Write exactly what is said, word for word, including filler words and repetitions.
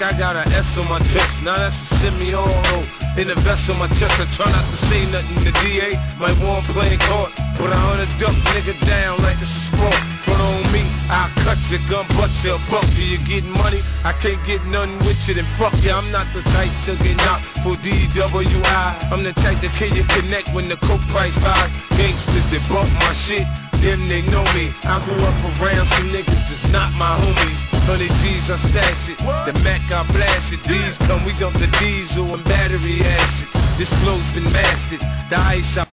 like I got an S on my chest. Now that's a semi-auto in the vest on my chest. I try not to say nothing. The D A might want playing court, but I hunt a duck nigga down like it's a sport. But on me, I'll cut your gun, bust your buck. Do you getting money? I can't get nothing with you, then fuck you. I'm not the type to get knocked for D W I. I'm the type to kill you connect when the coke price rise. Gangsters that bump my shit, them they know me. I grew up around some niggas that's not my homies. Hundred G's I stash it, the Mac I blast it. These come, we dump the diesel and battery acid. This flow's been mastered, the ice I